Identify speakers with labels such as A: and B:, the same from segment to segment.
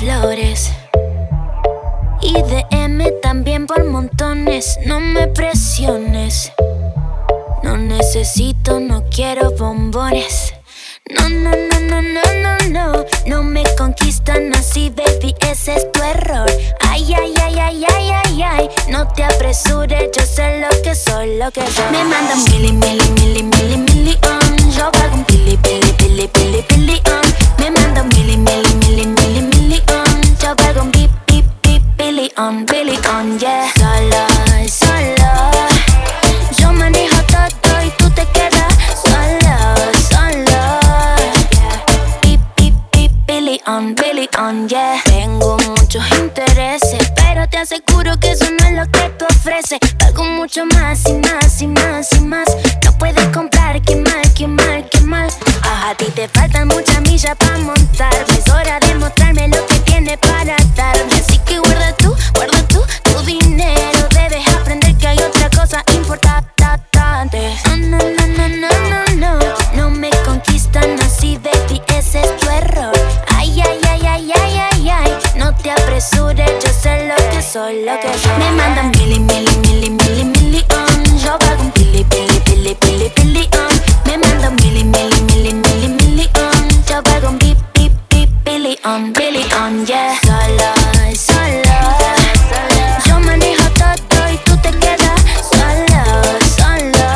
A: flores y DM también por montones. No me presiones, no necesito, no quiero bombones. No, no, no, no, no, no, no. No me conquistan así, baby, ese es tu error. Ay, ay, ay, ay, ay, ay, ay. No te apresures, yo sé lo que soy, lo que soy. Me mandan mili, mili, mili, mili, million. Yo valgo un pili, pili, pili, pili, pilion. Me mandan mili, mili, mili, mili, million. Yo valgo un bip, bip, bip, billion, billion, yeah. Solo, solo. Yo manejo todo y tú te quedas solo, solo. Billion, yeah. Tengo muchos intereses, pero te aseguro que eso no es lo que tú ofreces. Valgo mucho más y más y más y más. No puedes comprar, qué mal, qué mal, qué mal. A ti te faltan muchas millas para montarme. Es hora de mostrarme lo que tienes para darme. Así que guarda tu dinero. Debes aprender que hay otra cosa importante. No, no, no, no, no, no. No me conquistan así, baby, ese es tu error. Ay, ay, ay, ay, ay, ay, ay. No te apresures, yo sé lo que soy, lo que soy. Me mandan mili, mili, mili, mili, million. Yo valgo un pili, pili, pili, pili, pilion. Me mandan mili, mili, mili, mili, million. Yo valgo un bip, bip, bip, billion, billion, yeah. Solo, solo. Yo manejo todo y tú te quedas solo, solo.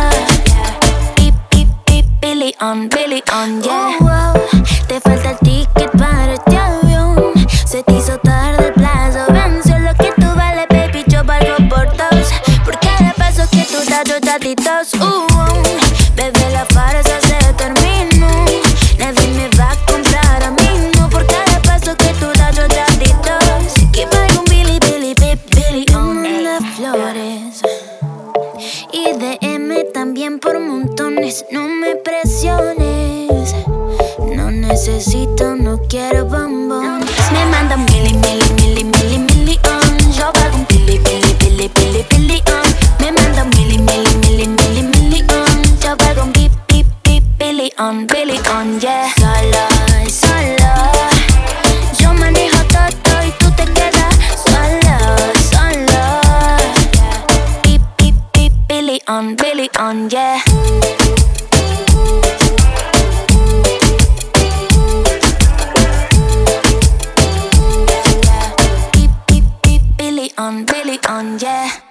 A: Bip, bip, bip, billion, billion, yeah. Te falta el ticket para este avión. Se te hizo tarde el plazo, venció lo que tú vales, baby, yo valgo por dos. Por cada paso que tú das, yo di dos. Bebé, la farsa se terminó. Nadie me va a comprar a mí, no. Por cada paso que tú das, yo di dos. Que valgo un billy, billy, bip, billion. Las flores y DM también por montones. No me presiones, no necesito, no quiero bombones. Me mandan mili, mili, mili, mili, million. Yo valgo un pili, pili, pili, pili, pilion. Me mandan mili, mili, mili, mili, million. Yo valgo un bip, bip, bip, billion, billion, yeah. Solo, solo. Yo manejo todo y tú te quedas solo, solo. Bip, bip, bip, billion, billion, yeah. Billion, yeah.